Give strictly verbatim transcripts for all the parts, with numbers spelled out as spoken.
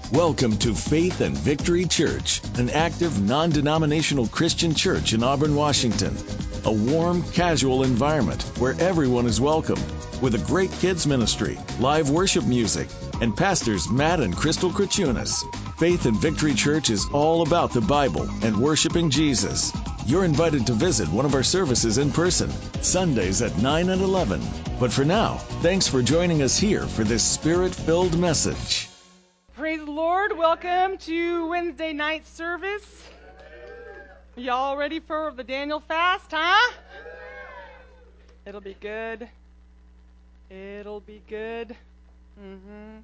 Welcome to Faith and Victory Church, an active, non-denominational Christian church in Auburn, Washington. A warm, casual environment where everyone is welcome, with a great kids ministry, live worship music, and pastors Matt and Crystal Krachunas. Faith and Victory Church is all about the Bible and worshiping Jesus. You're invited to visit one of our services in person, Sundays at nine and eleven. But for now, thanks for joining us here for this Spirit-filled message. Praise the Lord. Welcome to Wednesday night service. Y'all ready for the Daniel fast, huh? It'll be good. It'll be good. Mm-hmm.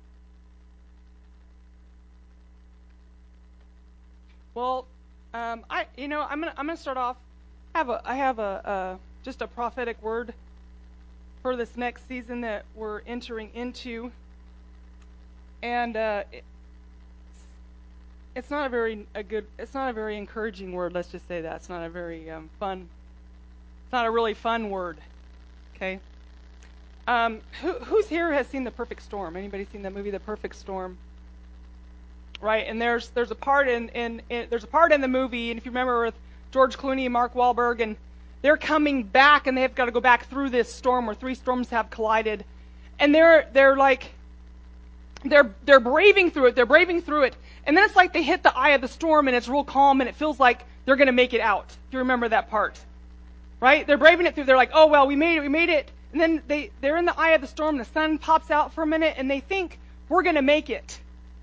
Well, um, I, you know, I'm gonna, I'm gonna start off. I have a, I have a, uh, just a prophetic word for this next season that we're entering into. And uh, it, it's not a very a good. It's not a very encouraging word. Let's just say that it's not a very um, fun. It's not a really fun word. Okay. Um, who, who's here has seen The Perfect Storm? Anybody seen that movie, The Perfect Storm? Right. And there's there's a part in, in, in there's a part in the movie, and if you remember, with George Clooney and Mark Wahlberg, and they're coming back, and they've got to go back through this storm where three storms have collided, and they're they're like. They're they're braving through it. They're braving through it. And then it's like they hit the eye of the storm and it's real calm and it feels like they're going to make it out. Do you remember that part? Right? They're braving it through. They're like, oh, well, we made it. We made it. And then they, they're in the eye of the storm. The sun pops out for a minute and they think, we're going to make it.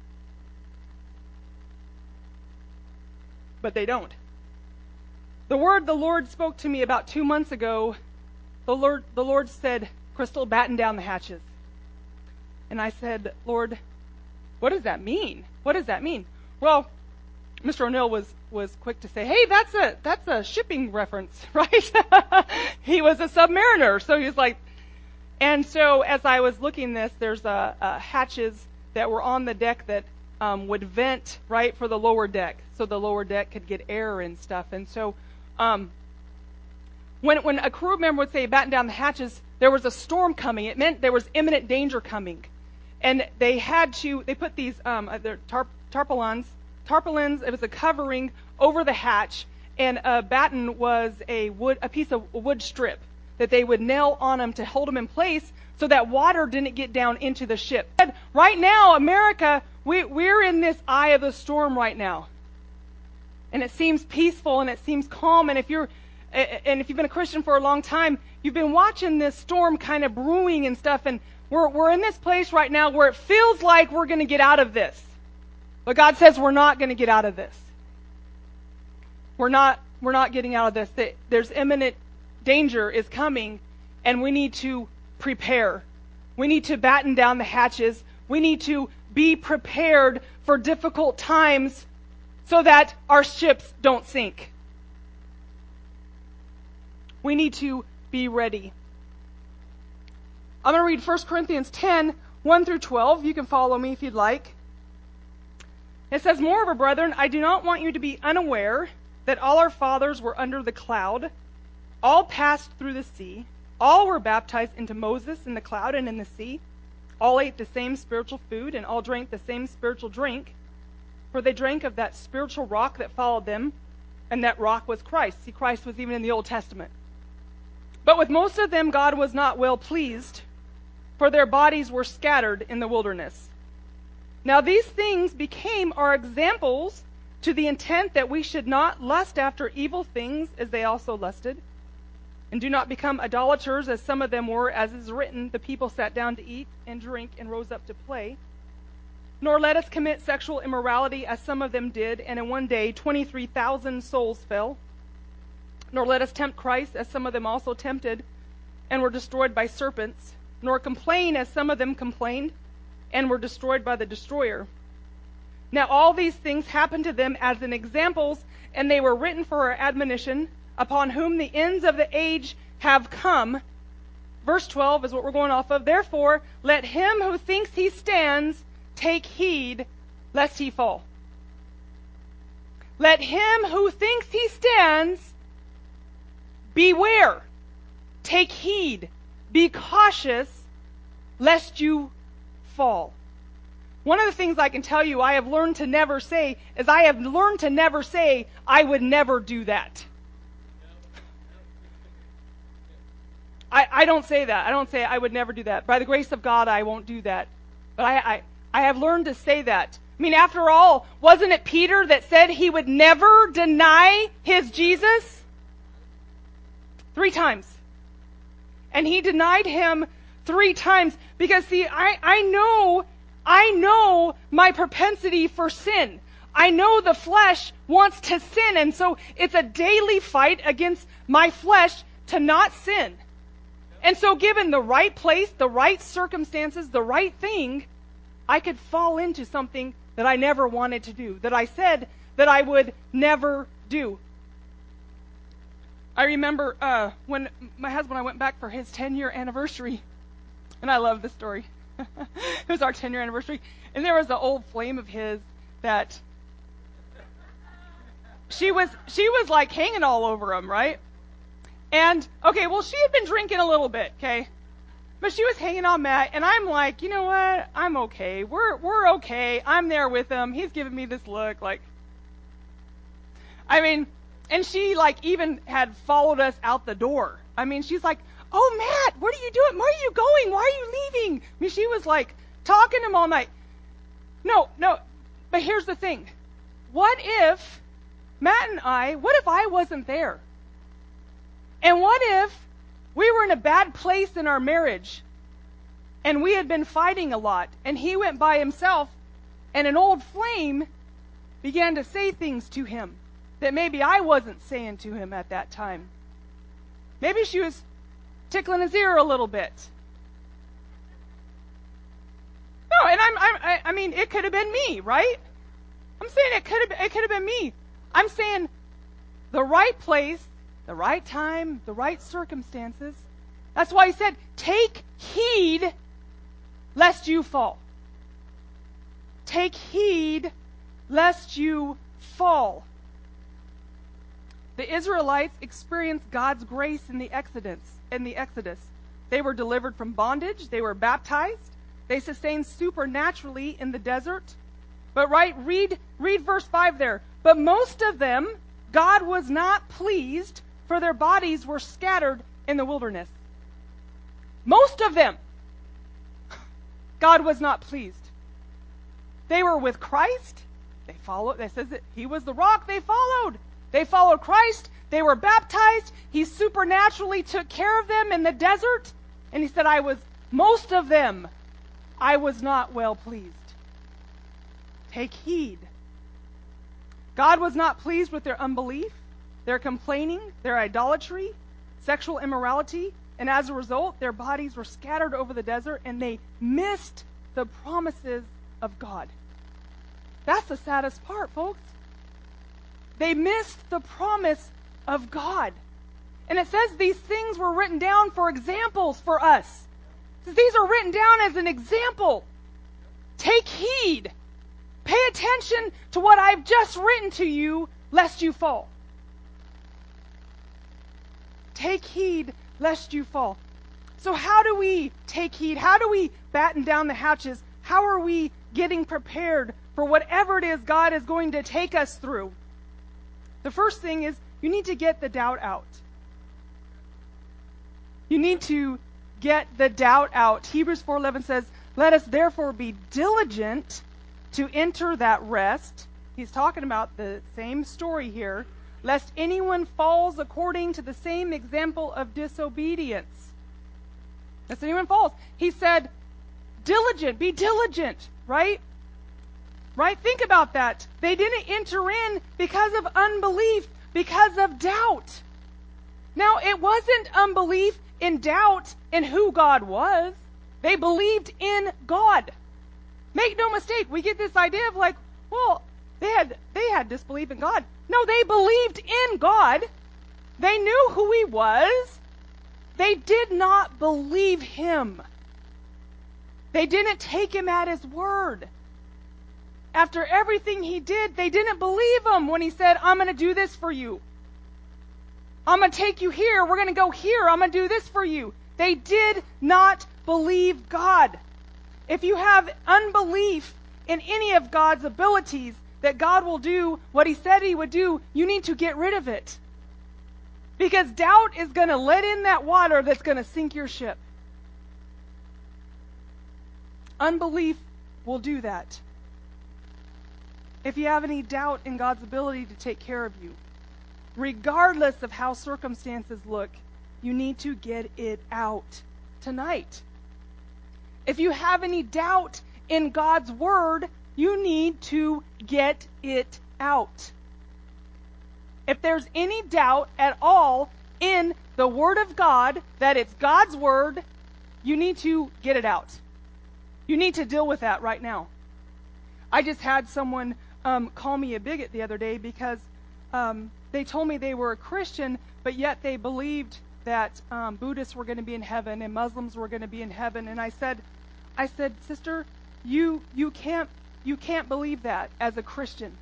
But they don't. The word the Lord spoke to me about two months ago, the Lord, the Lord said, Crystal, batten down the hatches. And I said, Lord, what does that mean? What does that mean? Well, Mister O'Neill was, was quick to say, hey, that's a that's a shipping reference, right? He was a submariner, so he's like, and so as I was looking this, there's uh, uh, hatches that were on the deck that um, would vent, right, for the lower deck, so the lower deck could get air and stuff. And so um, when when a crew member would say, batten down the hatches, there was a storm coming. It meant there was imminent danger coming. And they had to, they put these, um, they're tarp, tarpaulins, tarpaulins, it was a covering over the hatch, and a batten was a wood, a piece of wood strip that they would nail on them to hold them in place so that water didn't get down into the ship. Right now, America, we, we're in this eye of the storm right now. And it seems peaceful and it seems calm, and if you're, and if you've been a Christian for a long time, you've been watching this storm kind of brewing and stuff, and We're, we're in this place right now where it feels like we're going to get out of this. But God says we're not going to get out of this. We're not, we're not getting out of this. There's imminent danger is coming, and we need to prepare. We need to batten down the hatches. We need to be prepared for difficult times so that our ships don't sink. We need to be ready. I'm going to read First Corinthians ten, one through twelve. You can follow me if you'd like. It says, moreover, brethren, I do not want you to be unaware that all our fathers were under the cloud, all passed through the sea, all were baptized into Moses in the cloud and in the sea, all ate the same spiritual food, and all drank the same spiritual drink, for they drank of that spiritual rock that followed them, and that rock was Christ. See, Christ was even in the Old Testament. But with most of them God was not well pleased, for their bodies were scattered in the wilderness. Now these things became our examples to the intent that we should not lust after evil things as they also lusted, and do not become idolaters as some of them were, as is written, the people sat down to eat and drink and rose up to play. Nor let us commit sexual immorality as some of them did, and in one day twenty-three thousand souls fell. Nor let us tempt Christ as some of them also tempted and were destroyed by serpents. Nor complain as some of them complained and were destroyed by the destroyer. Now all these things happened to them as in examples, and they were written for our admonition, upon whom the ends of the age have come. Verse twelve is what we're going off of. Therefore, let him who thinks he stands take heed lest he fall. Let him who thinks he stands beware, take heed, be cautious, lest you fall. One of the things I can tell you I have learned to never say is I have learned to never say, I would never do that. I, I don't say that. I don't say I would never do that. By the grace of God, I won't do that. But I, I, I have learned to say that. I mean, after all, wasn't it Peter that said he would never deny his Jesus? Three times. And he denied him three times because, see, I, I know, I know my propensity for sin. I know the flesh wants to sin, and so it's a daily fight against my flesh to not sin. And so given the right place, the right circumstances, the right thing, I could fall into something that I never wanted to do, that I said that I would never do. I remember uh, when my husband and I went back for his ten-year anniversary, and I love this story. It was our ten-year anniversary, and there was an old flame of his that she was she was like hanging all over him, right? And, okay, well, she had been drinking a little bit, okay? But she was hanging on Matt, and I'm like, you know what? I'm okay. We're we're okay. I'm there with him. He's giving me this look, like, I mean, and she, like, even had followed us out the door. I mean, she's like, oh, Matt, what are you doing? Where are you going? Why are you leaving? I mean, she was, like, talking to him all night. No, no, but here's the thing. What if Matt and I, what if I wasn't there? And what if we were in a bad place in our marriage and we had been fighting a lot and he went by himself and an old flame began to say things to him that maybe I wasn't saying to him at that time? Maybe she was tickling his ear a little bit. No, and I'm, I'm I, I mean, it could have been me, right? I'm saying it could have it could have been me. I'm saying the right place, the right time, the right circumstances. That's why he said, take heed lest you fall. Take heed lest you fall. The Israelites experienced God's grace in the Exodus. In the Exodus, they were delivered from bondage. They were baptized. They sustained supernaturally in the desert. But right, read read verse five there. But most of them, God was not pleased, for their bodies were scattered in the wilderness. Most of them, God was not pleased. They were with Christ. They followed. It says that he was the rock they followed. They followed Christ. They were baptized. He supernaturally took care of them in the desert. And he said, I was, most of them, I was not well pleased. Take heed. God was not pleased with their unbelief, their complaining, their idolatry, sexual immorality, and as a result, their bodies were scattered over the desert and they missed the promises of God. That's the saddest part, folks. They missed the promise of God. And it says these things were written down for examples for us. It says these are written down as an example. Take heed. Pay attention to what I've just written to you, lest you fall. Take heed, lest you fall. So how do we take heed? How do we batten down the hatches? How are we getting prepared for whatever it is God is going to take us through? The first thing is you need to get the doubt out. You need to get the doubt out. Hebrews four eleven says, let us therefore be diligent to enter that rest. He's talking about the same story here. Lest anyone falls according to the same example of disobedience. Lest anyone falls. He said, diligent, be diligent, right? Right? Think about that. They didn't enter in because of unbelief, because of doubt. Now, it wasn't unbelief in doubt in who God was. They believed in God. Make no mistake, we get this idea of like, well, they had they had disbelief in God. No, they believed in God. They knew who he was. They did not believe him. They didn't take him at his word. After everything he did, they didn't believe him when he said, I'm going to do this for you. I'm going to take you here. We're going to go here. I'm going to do this for you. They did not believe God. If you have unbelief in any of God's abilities, that God will do what he said he would do, you need to get rid of it. Because doubt is going to let in that water that's going to sink your ship. Unbelief will do that. If you have any doubt in God's ability to take care of you, regardless of how circumstances look, you need to get it out tonight. If you have any doubt in God's word, you need to get it out. If there's any doubt at all in the word of God, that it's God's word, you need to get it out. You need to deal with that right now. I just had someone um, call me a bigot the other day because um, they told me they were a Christian, but yet they believed that um, Buddhists were going to be in heaven and Muslims were going to be in heaven. And I said, I said, sister, you you can't you can't believe that as a Christian.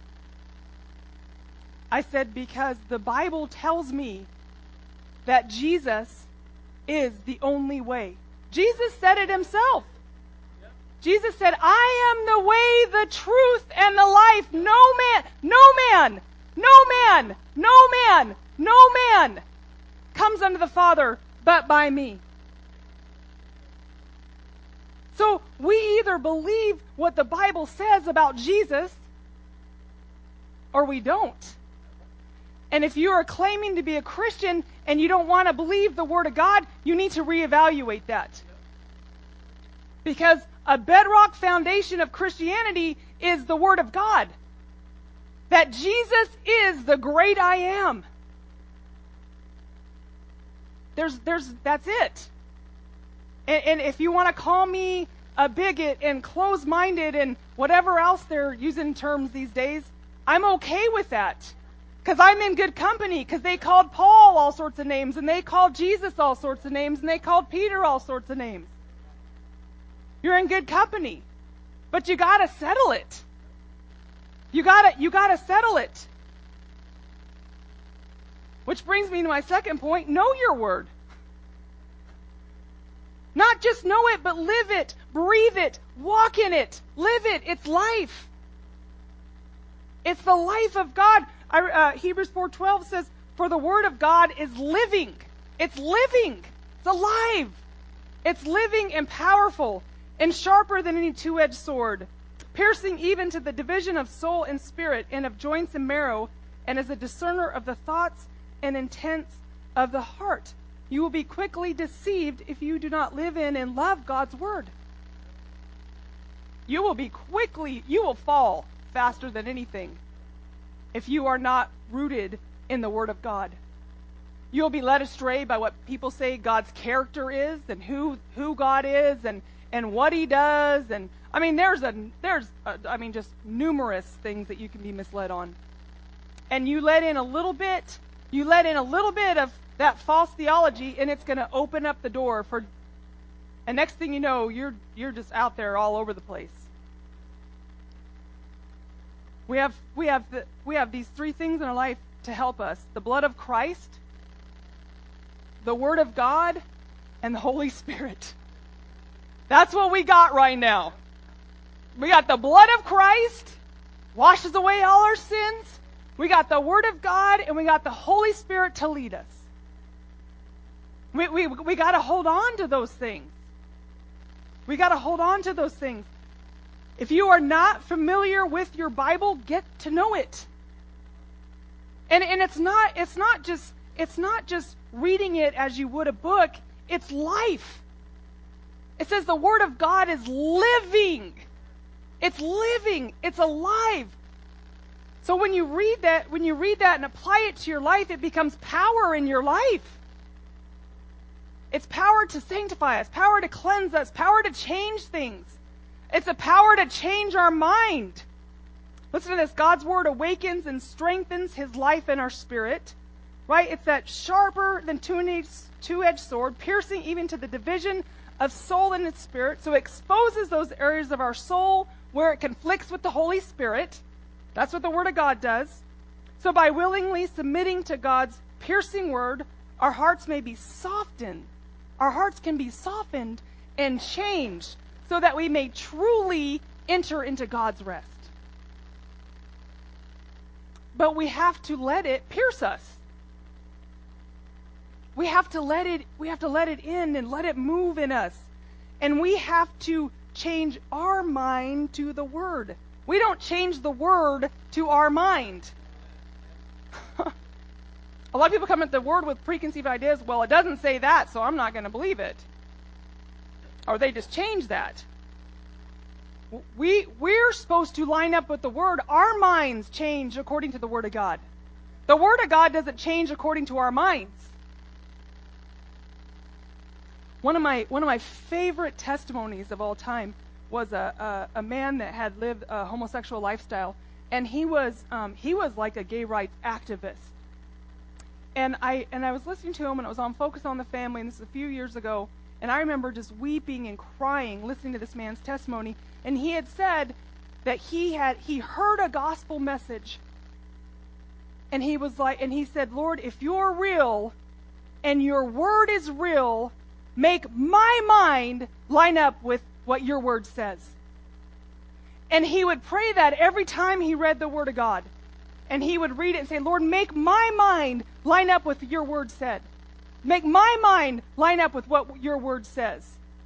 I said, because the Bible tells me that Jesus is the only way. Jesus said it himself. Jesus said, I am the way, the truth, and the life. No man, no man, no man, no man, no man comes unto the Father but by me. So we either believe what the Bible says about Jesus or we don't. And if you are claiming to be a Christian and you don't want to believe the Word of God, you need to reevaluate that. Because a bedrock foundation of Christianity is the Word of God. That Jesus is the great I am. There's, there's, that's it. And, and if you want to call me a bigot and close-minded and whatever else they're using terms these days, I'm okay with that. Because I'm in good company, because they called Paul all sorts of names, and they called Jesus all sorts of names, and they called Peter all sorts of names. You're in good company. But you gotta settle it. You gotta, you gotta settle it. Which brings me to my second point, know your word. Not just know it, but live it, breathe it, walk in it, live it. It's life. It's the life of God. I, uh, Hebrews four twelve says, for the word of God is living. It's living. It's alive. It's living and powerful and sharper than any two-edged sword, piercing even to the division of soul and spirit and of joints and marrow, and is a discerner of the thoughts and intents of the heart. You will be quickly deceived if you do not live in and love God's word. You will be quickly, you will fall faster than anything if you are not rooted in the Word of God. You'll be led astray by what people say God's character is and who who God is and, and what He does. And I mean, there's a there's a, I mean, just numerous things that you can be misled on. And you let in a little bit, you let in a little bit of that false theology, and it's going to open up the door for. And next thing you know, you're you're just out there all over the place. We have we have the, we have these three things in our life to help us: the blood of Christ, the Word of God, and the Holy Spirit. That's what we got right now. We got the blood of Christ, washes away all our sins. We got the Word of God, and we got the Holy Spirit to lead us. We we we got to hold on to those things. We got to hold on to those things. If you are not familiar with your Bible, get to know it. And and it's not it's not just it's not just reading it as you would a book, it's life. It says the Word of God is living. It's living, it's alive. So when you read that, when you read that and apply it to your life, it becomes power in your life. It's power to sanctify us, power to cleanse us, power to change things. It's a power to change our mind. Listen to this. God's word awakens and strengthens His life in our spirit. Right? It's that sharper than two-edged sword, piercing even to the division of soul and its spirit. So it exposes those areas of our soul where it conflicts with the Holy Spirit. That's what the Word of God does. So by willingly submitting to God's piercing word, our hearts may be softened. Our hearts can be softened and changed, so that we may truly enter into God's rest. But we have to let it pierce us. We have to let it, we have to let it in and let it move in us. And we have to change our mind to the Word. We don't change the Word to our mind. A lot of people come at the Word with preconceived ideas. Well, it doesn't say that, so I'm not going to believe it. Or they just change that. We, we're supposed to line up with the Word. Our minds change according to the Word of God. The Word of God doesn't change according to our minds. One of my one of my favorite testimonies of all time was a a, a man that had lived a homosexual lifestyle, and he was um, he was like a gay rights activist. And I and I was listening to him, and it was on Focus on the Family, and this is a few years ago. And I remember just weeping and crying listening to this man's testimony. And he had said that he had he heard a gospel message, and he was like, and he said, "Lord, if you're real, and your word is real, make my mind line up with what your word says." And he would pray that every time he read the Word of God. And he would read it and say, "Lord, make my mind line up with your word said. Make my mind line up with what your word says."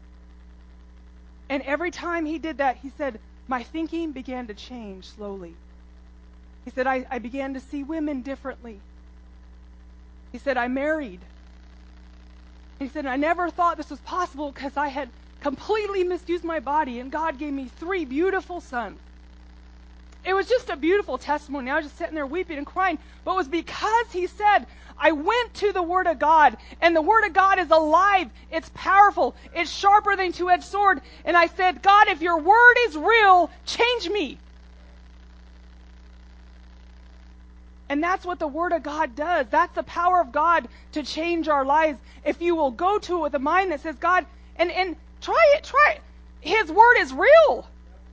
And every time he did that, he said, "My thinking began to change slowly." He said, I, I began to see women differently. He said, "I married." He said, "I never thought this was possible because I had completely misused my body, and God gave me three beautiful sons." It was just a beautiful testimony. I was just sitting there weeping and crying. But it was because he said, I went to the Word of God, and the Word of God is alive. It's powerful. It's sharper than a two-edged sword. And I said, "God, if your Word is real, change me." And that's what the Word of God does. That's the power of God to change our lives. If you will go to it with a mind that says, "God," and, and try it, try it. His Word is real.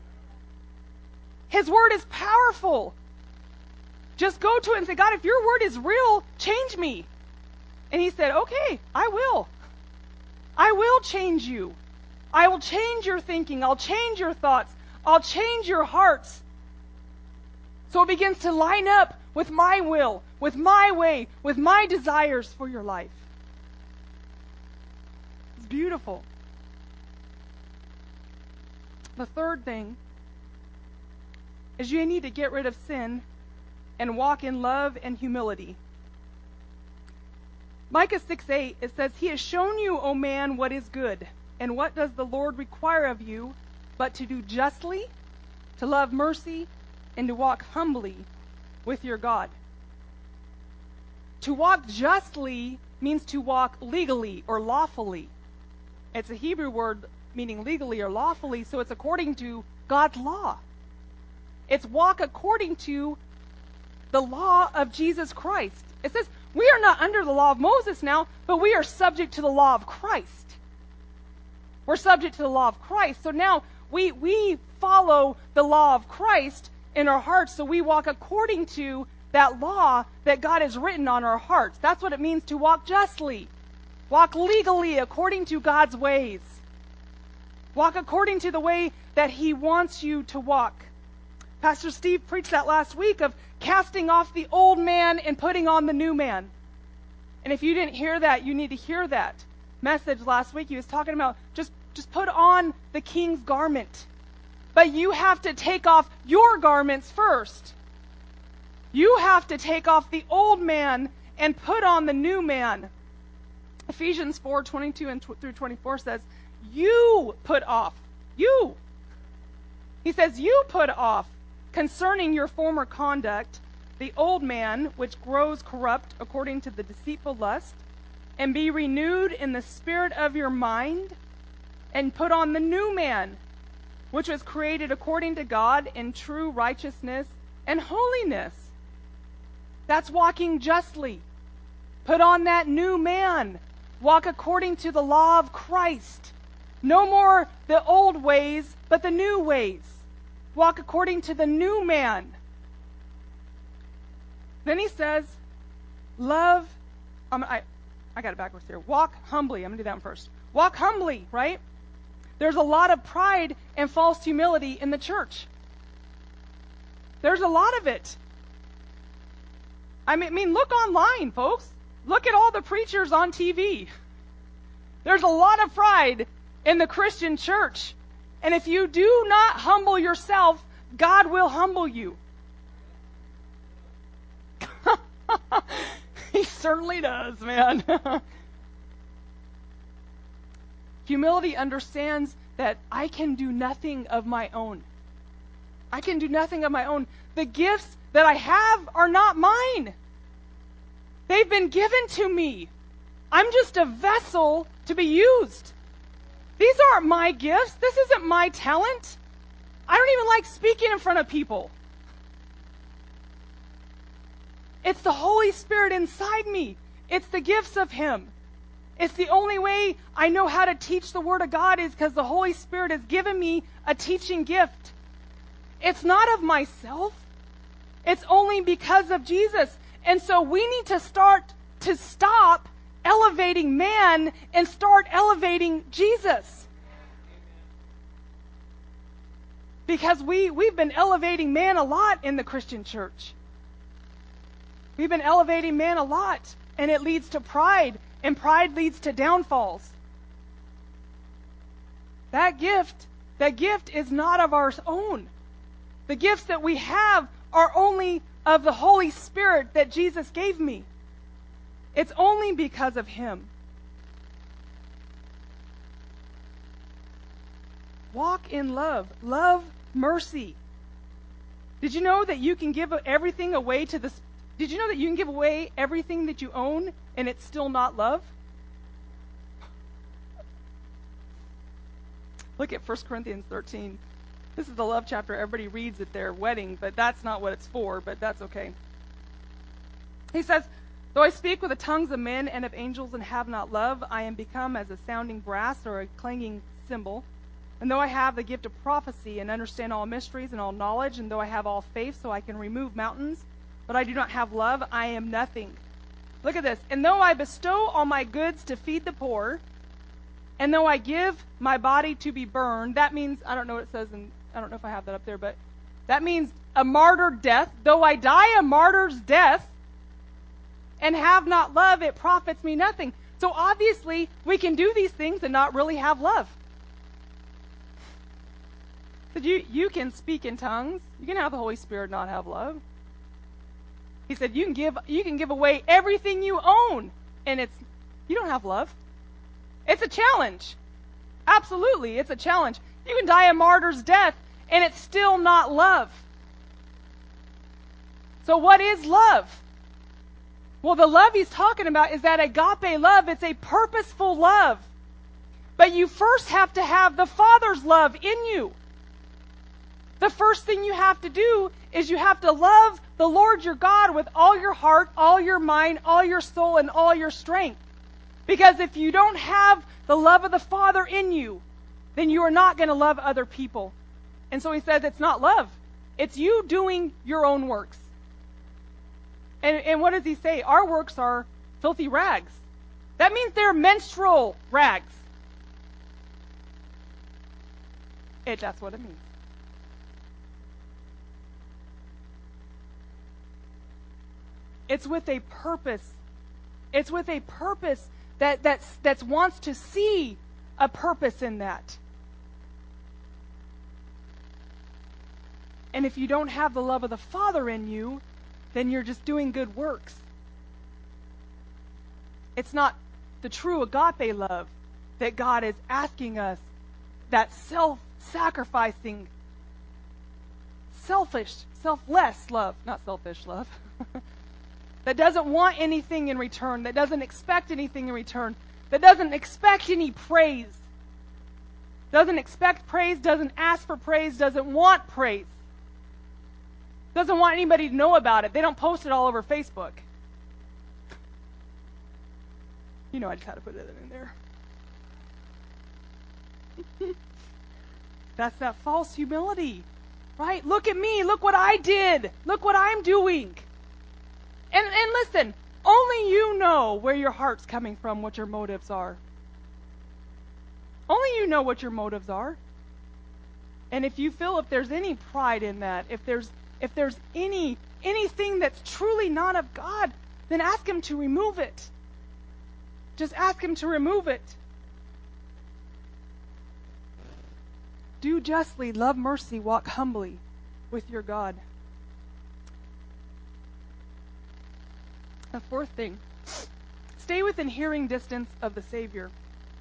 His Word is powerful. Just go to it and say, "God, if your Word is real, change me." And he said, "Okay, I will. I will change you. I will change your thinking. I'll change your thoughts. I'll change your hearts." So it begins to line up with my will, with my way, with my desires for your life. It's beautiful. The third thing is you need to get rid of sin and walk in love and humility. Micah six eight, it says, "He has shown you, O man, what is good. And what does the Lord require of you but to do justly, to love mercy, and to walk humbly with your God?" To walk justly means to walk legally or lawfully. It's a Hebrew word meaning legally or lawfully, so it's according to God's law. It's walk according to the law of Jesus Christ. It says we are not under the law of Moses now, but we are subject to the law of Christ. We're subject to the law of Christ. So now we we follow the law of Christ in our hearts, so we walk according to that law that God has written on our hearts. That's what it means to walk justly. Walk legally according to God's ways. Walk according to the way that He wants you to walk. Pastor Steve preached that last week of casting off the old man and putting on the new man. And if you didn't hear that, you need to hear that message last week. He was talking about just, just put on the king's garment. But you have to take off your garments first. You have to take off the old man and put on the new man. Ephesians four twenty-two and through twenty-four says, you put off. You. He says, you put off concerning your former conduct the old man which grows corrupt according to the deceitful lust, and be renewed in the spirit of your mind, and put on the new man, which was created according to God in true righteousness and holiness. That's walking justly. Put on that new man. Walk according to the law of Christ. No more the old ways, but the new ways. Walk according to the new man. Then he says, love, um, I, I got it backwards here. Walk humbly. I'm going to do that one first. Walk humbly, right? There's a lot of pride and false humility in the church. There's a lot of it. I mean, I mean, look online, folks. Look at all the preachers on T V. There's a lot of pride in the Christian church. And if you do not humble yourself, God will humble you. He certainly does, man. Humility understands that I can do nothing of my own. I can do nothing of my own. The gifts that I have are not mine. They've been given to me. I'm just a vessel to be used. These aren't my gifts. This isn't my talent. I don't even like speaking in front of people. It's the Holy Spirit inside me. It's the gifts of Him. It's the only way I know how to teach the Word of God is because the Holy Spirit has given me a teaching gift. It's not of myself. It's only because of Jesus. And so we need to start to stop elevating man and start elevating Jesus. Because we, we've been elevating man a lot in the Christian church. We've been elevating man a lot, and it leads to pride, and pride leads to downfalls. That gift, that gift is not of our own. The gifts that we have are only of the Holy Spirit that Jesus gave me. It's only because of Him. Walk in love. Love mercy. Did you know that you can give everything away to the Did you know that you can give away everything that you own and it's still not love? Look at First Corinthians thirteen. This is the love chapter everybody reads at their wedding, but that's not what it's for, but that's okay. He says, though I speak with the tongues of men and of angels and have not love, I am become as a sounding brass or a clanging cymbal. And though I have the gift of prophecy and understand all mysteries and all knowledge, and though I have all faith so I can remove mountains, but I do not have love, I am nothing. Look at this. And though I bestow all my goods to feed the poor, and though I give my body to be burned, that means, I don't know what it says, and I don't know if I have that up there, but that means a martyr death. Though I die a martyr's death and have not love, it profits me nothing. So obviously, we can do these things and not really have love. So you, you can speak in tongues. You can have the Holy Spirit and not have love. He said you can give you can give away everything you own, and it's you don't have love. It's a challenge. Absolutely, it's a challenge. You can die a martyr's death, and it's still not love. So what is love? Well, the love he's talking about is that agape love. It's a purposeful love. But you first have to have the Father's love in you. The first thing you have to do is you have to love the Lord your God with all your heart, all your mind, all your soul, and all your strength. Because if you don't have the love of the Father in you, then you are not going to love other people. And so he says it's not love. It's you doing your own works. And, and what does he say? Our works are filthy rags. That means they're menstrual rags. It, that's what it means. It's with a purpose. It's with a purpose that that's, that wants to see a purpose in that. And if you don't have the love of the Father in you, then you're just doing good works. It's not the true agape love that God is asking us, that self-sacrificing, selfish, selfless love, not selfish love, that doesn't want anything in return, that doesn't expect anything in return, that doesn't expect any praise, doesn't expect praise, doesn't ask for praise, doesn't want praise, doesn't want anybody to know about it. They don't post it all over Facebook. You know I just had to put it in there. That's that false humility, right? Look at me. Look what I did. Look what I'm doing. And, and listen, only you know where your heart's coming from, what your motives are. Only you know what your motives are. And if you feel if there's any pride in that, if there's if there's any anything that's truly not of God, then ask him to remove it. Just ask him to remove it. Do justly, love mercy, walk humbly with your God. The fourth thing, stay within hearing distance of the Savior.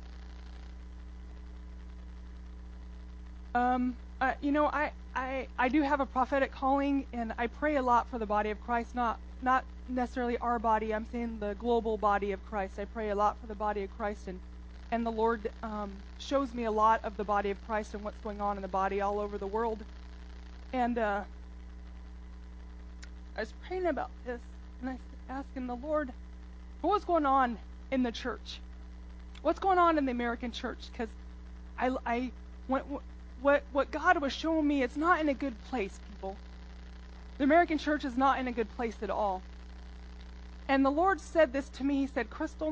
Um, uh, you know, I, I, I do have a prophetic calling, and I pray a lot for the body of Christ, not, not necessarily our body. I'm saying the global body of Christ. I pray a lot for the body of Christ, and, and the Lord um, shows me a lot of the body of Christ and what's going on in the body all over the world. And uh, I was praying about this, and I was asking the Lord, what's going on in the church? What's going on in the American church? Because I, I went... What what God was showing me, it's not in a good place, people. The American church is not in a good place at all. And the Lord said this to me. He said, Crystal,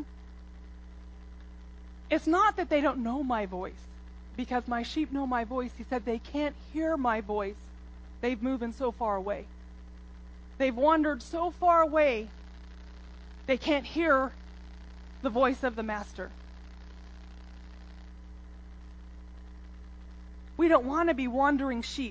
it's not that they don't know my voice, because my sheep know my voice. He said they can't hear my voice. They've moved so far away. They've wandered so far away, they can't hear the voice of the Master. We don't want to be wandering sheep.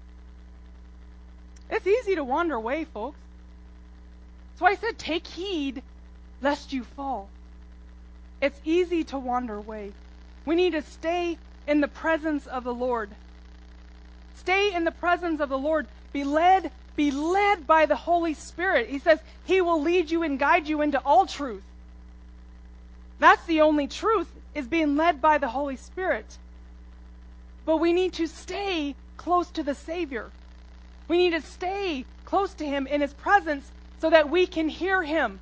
It's easy to wander away, folks. So I said, take heed lest you fall. It's easy to wander away. We need to stay in the presence of the Lord. Stay in the presence of the Lord. Be led, be led by the Holy Spirit. He says he will lead you and guide you into all truth. That's the only truth, is being led by the Holy Spirit. But we need to stay close to the Savior. We need to stay close to him in his presence so that we can hear him.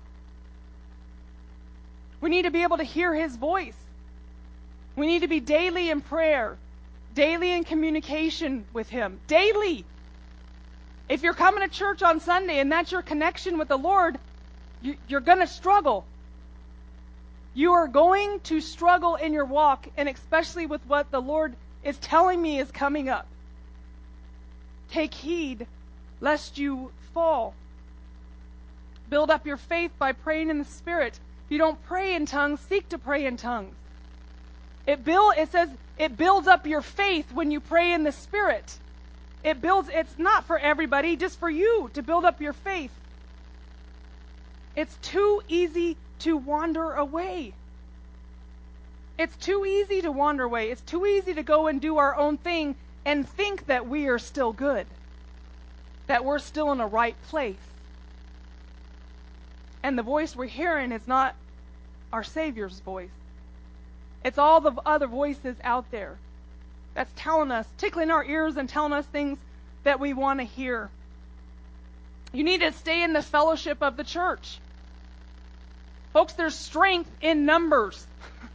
We need to be able to hear his voice. We need to be daily in prayer, daily in communication with him. Daily. If you're coming to church on Sunday and that's your connection with the Lord, you, you're going to struggle. You are going to struggle in your walk, and especially with what the Lord is telling me is coming up. Take heed lest you fall. Build up your faith by praying in the Spirit. If you don't pray in tongues, seek to pray in tongues. It build, it says it builds up your faith when you pray in the Spirit. It builds, it's not for everybody, just for you to build up your faith. It's too easy to wander away. It's too easy to wander away. It's too easy to go and do our own thing and think that we are still good, that we're still in a right place. And the voice we're hearing is not our Savior's voice. It's all the other voices out there that's telling us, tickling our ears and telling us things that we want to hear. You need to stay in the fellowship of the church. Folks, there's strength in numbers.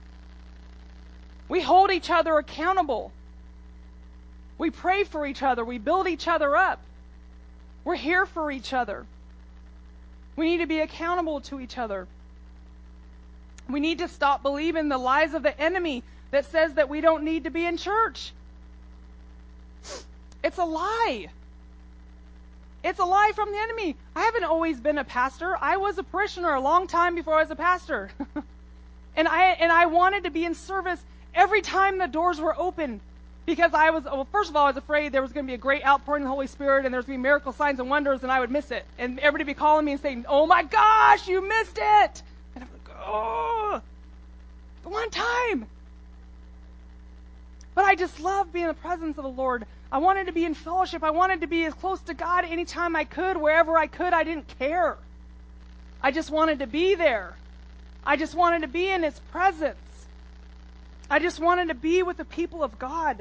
We hold each other accountable. We pray for each other. We build each other up. We're here for each other. We need to be accountable to each other. We need to stop believing the lies of the enemy that says that we don't need to be in church. It's a lie. It's a lie from the enemy. I haven't always been a pastor. I was a parishioner a long time before I was a pastor. and I and I wanted to be in service every time the doors were open. Because I was, well, first of all, I was afraid there was going to be a great outpouring of the Holy Spirit and there was going to be miracle signs and wonders and I would miss it. And everybody would be calling me and saying, oh my gosh, you missed it. And I'm like, oh, the one time. But I just love being in the presence of the Lord. I wanted to be in fellowship. I wanted to be as close to God anytime I could, wherever I could. I didn't care. I just wanted to be there. I just wanted to be in his presence. I just wanted to be with the people of God.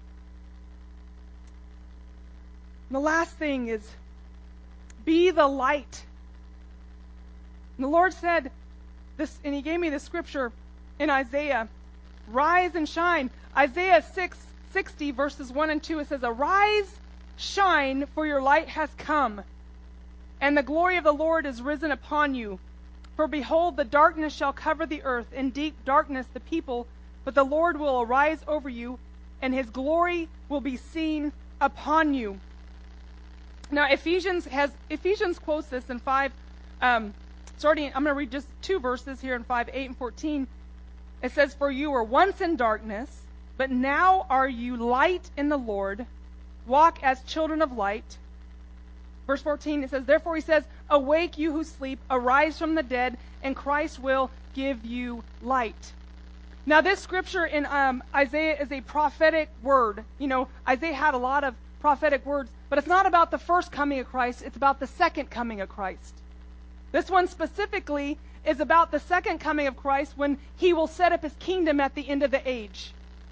And the last thing is, be the light. And the Lord said this, and he gave me the scripture in Isaiah, rise and shine. Isaiah six sixty verses one and two, it says, arise, shine, for your light has come, and the glory of the Lord is risen upon you. For behold, the darkness shall cover the earth, and deep darkness the people but the Lord will arise over you, and his glory will be seen upon you. Now, Ephesians has Ephesians quotes this in five, um, starting, I'm going to read just two verses here in five, eight and fourteen. It says, "For you were once in darkness, but now are you light in the Lord. Walk as children of light." Verse fourteen, it says, "Therefore he says, awake you who sleep, arise from the dead, and Christ will give you light." Now this scripture in um, Isaiah is a prophetic word. You know, Isaiah had a lot of prophetic words, but it's not about the first coming of Christ, it's about the second coming of Christ. This one specifically is about the second coming of Christ, when he will set up his kingdom at the end of the age.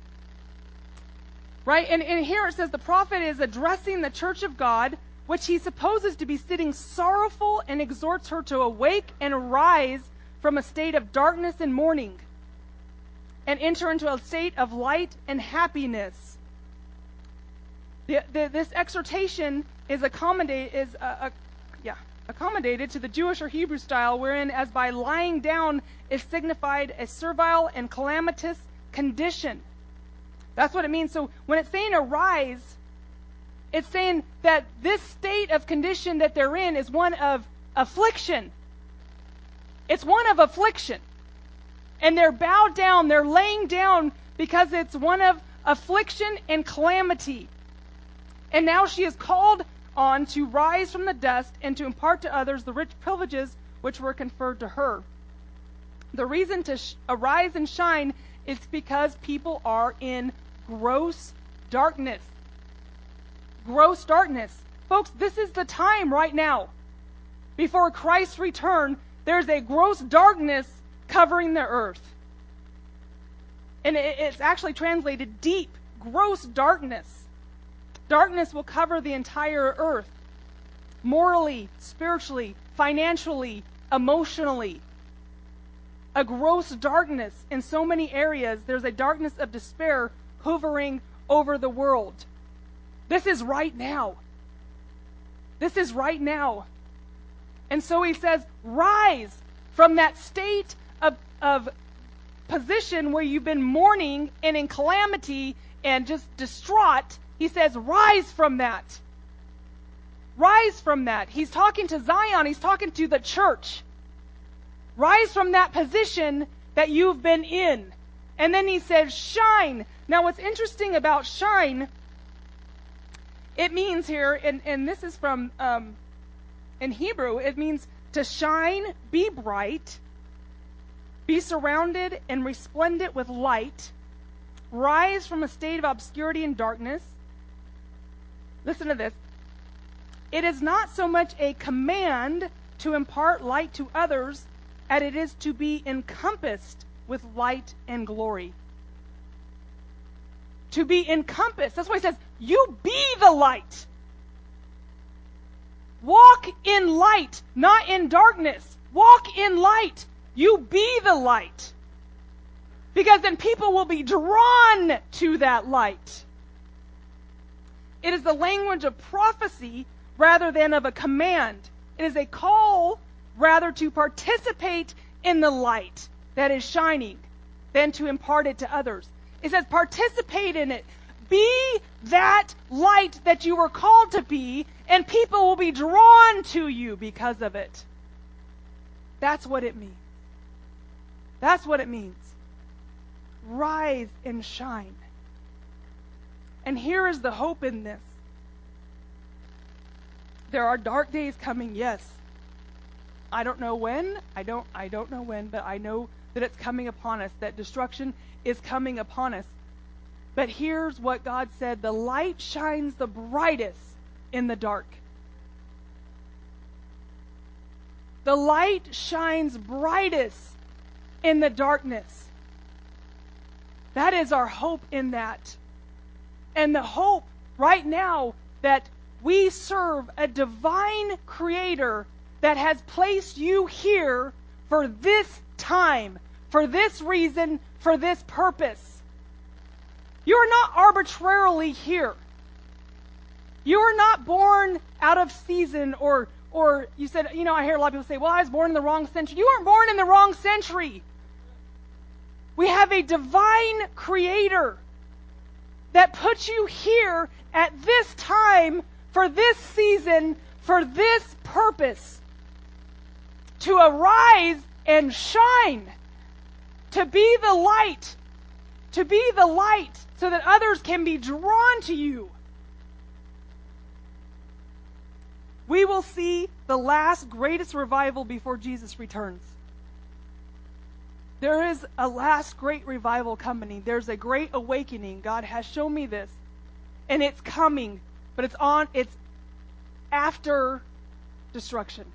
Right? And, and here it says the prophet is addressing the church of God, which he supposes to be sitting sorrowful, and exhorts her to awake and arise from a state of darkness and mourning, and enter into a state of light and happiness. The, the, this exhortation is accommodate is uh, uh, yeah accommodated to the Jewish or Hebrew style, wherein as by lying down is signified a servile and calamitous condition. That's what it means. So when it's saying arise, it's saying that this state of condition that they're in is one of affliction. It's one of affliction. And they're bowed down, they're laying down because it's one of affliction and calamity. And now she is called on to rise from the dust and to impart to others the rich privileges which were conferred to her. The reason to sh- arise and shine is because people are in gross darkness. Gross darkness. Folks, this is the time right now. Before Christ's return, there's a gross darkness covering the earth. And it's actually translated deep, gross darkness. Darkness will cover the entire earth. Morally, spiritually, financially, emotionally. A gross darkness in so many areas. There's a darkness of despair hovering over the world. This is right now. This is right now. And so he says, rise from that state of, of position where you've been mourning and in calamity and just distraught. He says, rise from that. Rise from that. He's talking to Zion. He's talking to the church. Rise from that position that you've been in. And then he says, shine. Now what's interesting about shine, it means here, and, and this is from, um, in Hebrew, it means to shine, be bright, be surrounded and resplendent with light, rise from a state of obscurity and darkness. Listen to this. It is not so much a command to impart light to others as it is to be encompassed with light and glory. To be encompassed. That's why he says, you be the light. Walk in light, not in darkness. Walk in light. You be the light. Because then people will be drawn to that light. It is the language of prophecy rather than of a command. It is a call rather to participate in the light that is shining than to impart it to others. It says participate in it. Be that light that you were called to be, and people will be drawn to you because of it. That's what it means. That's what it means. Rise and shine. And here is the hope in this. There are dark days coming, yes. I don't know when, I don't I don't know when, but I know that it's coming upon us, that destruction is coming upon us. But here's what God said, the light shines the brightest in the dark. The light shines brightest in the darkness. That is our hope in that. And the hope right now that we serve a divine creator that has placed you here for this time, for this reason, for this purpose. You are not arbitrarily here. You are not born out of season or or you said, you know, I hear a lot of people say, well, I was born in the wrong century. You weren't born in the wrong century. We have a divine creator that put you here at this time, for this season, for this purpose, to arise and shine, to be the light, to be the light so that others can be drawn to you. We will see the last greatest revival before Jesus returns. There is a last great revival coming. There's a great awakening. God has shown me this. And it's coming, but it's on, it's after destruction.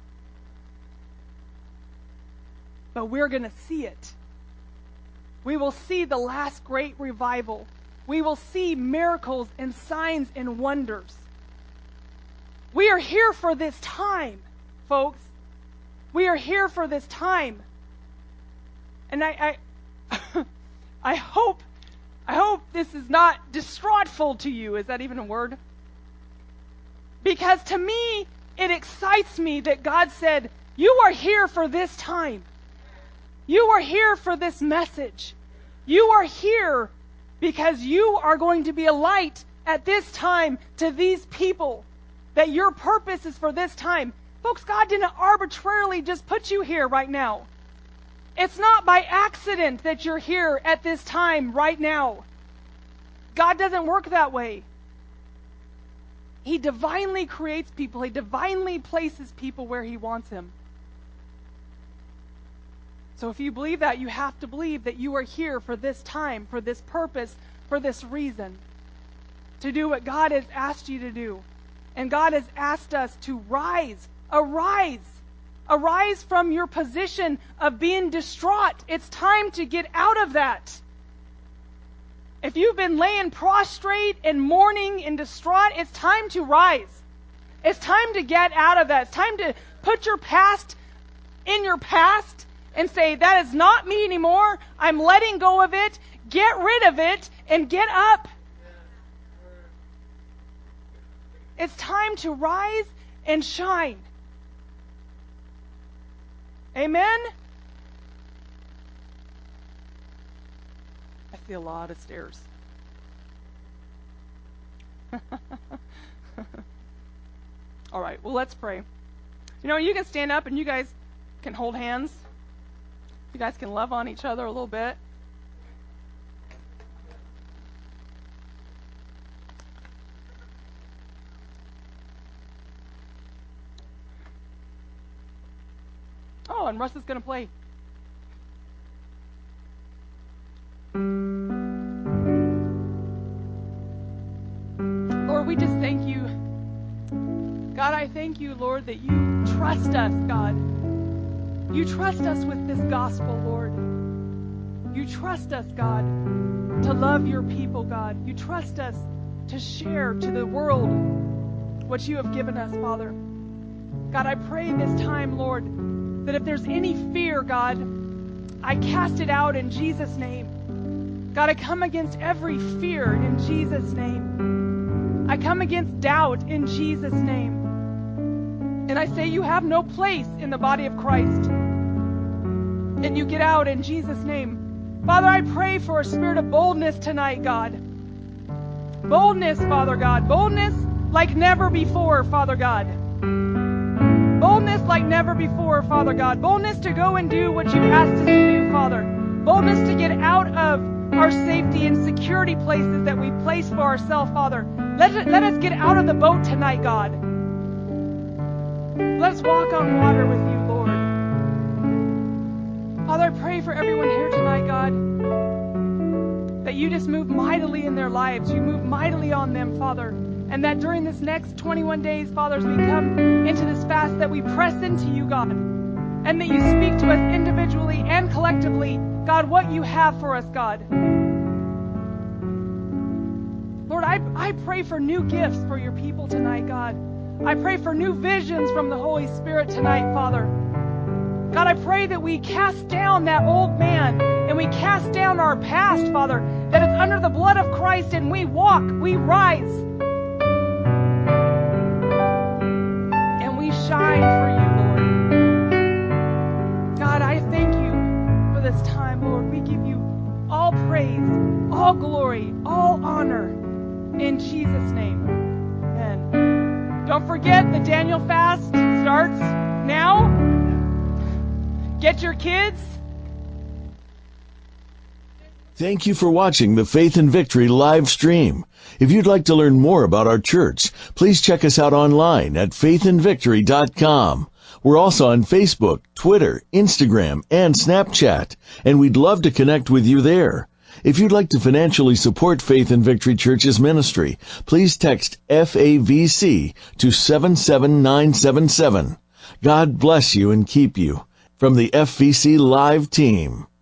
But we're going to see it. We will see the last great revival. We will see miracles and signs and wonders. We are here for this time, folks. We are here for this time. And I, I, I hope, I hope this is not distraughtful to you. Is that even a word? Because to me, it excites me that God said, you are here for this time. You are here for this message. You are here because you are going to be a light at this time to these people. That your purpose is for this time. Folks, God didn't arbitrarily just put you here right now. It's not by accident that you're here at this time right now. God doesn't work that way. He divinely creates people. He divinely places people where He wants him. So if you believe that, you have to believe that you are here for this time, for this purpose, for this reason. To do what God has asked you to do. And God has asked us to rise, arise, arise from your position of being distraught. It's time to get out of that. If you've been laying prostrate and mourning and distraught, it's time to rise. It's time to get out of that. It's time to put your past in your past and say, that is not me anymore. I'm letting go of it. Get rid of it and get up. It's time to rise and shine. Amen? I see a lot of stairs. All right, well, let's pray. You know, you can stand up and you guys can hold hands. You guys can love on each other a little bit. Oh, and Russ is going to play. Lord, we just thank you. God, I thank you, Lord, that you trust us, God. You trust us with this gospel, Lord. You trust us, God, to love your people, God. You trust us to share to the world what you have given us, Father. God, I pray this time, Lord, that if there's any fear, God, I cast it out in Jesus' name. God, I come against every fear in Jesus' name. I come against doubt in Jesus' name. And I say you have no place in the body of Christ. And you get out in Jesus' name. Father, I pray for a spirit of boldness tonight, God. Boldness, Father God. Boldness like never before, Father God. Boldness like never before, Father God. Boldness to go and do what you've asked us to do, Father. Boldness to get out of our safety and security places that we place for ourselves, Father. Let, it, let us get out of the boat tonight, God. Let's walk on water with you, Lord. Father, I pray for everyone here tonight, God, that you just move mightily in their lives. You move mightily on them, Father. And that during this next twenty-one days, Father, as we come into this fast, that we press into you, God. And that you speak to us individually and collectively, God, what you have for us, God. Lord, I, I pray for new gifts for your people tonight, God. I pray for new visions from the Holy Spirit tonight, Father. God, I pray that we cast down that old man and we cast down our past, Father, that it's under the blood of Christ and we walk, we rise, and we shine for you, Lord. God, I thank you for this time, Lord. We give you forget the Daniel fast starts now. Get your kids. Thank you for watching the Faith and Victory live stream. If you'd like to learn more about our church, please check us out online at faith and victory dot com. We're also on Facebook, Twitter, Instagram, and Snapchat, and we'd love to connect with you there. If you'd like to financially support Faith and Victory Church's ministry, please text F A V C to seven seven nine seven seven. God bless you and keep you. From the F V C Live team.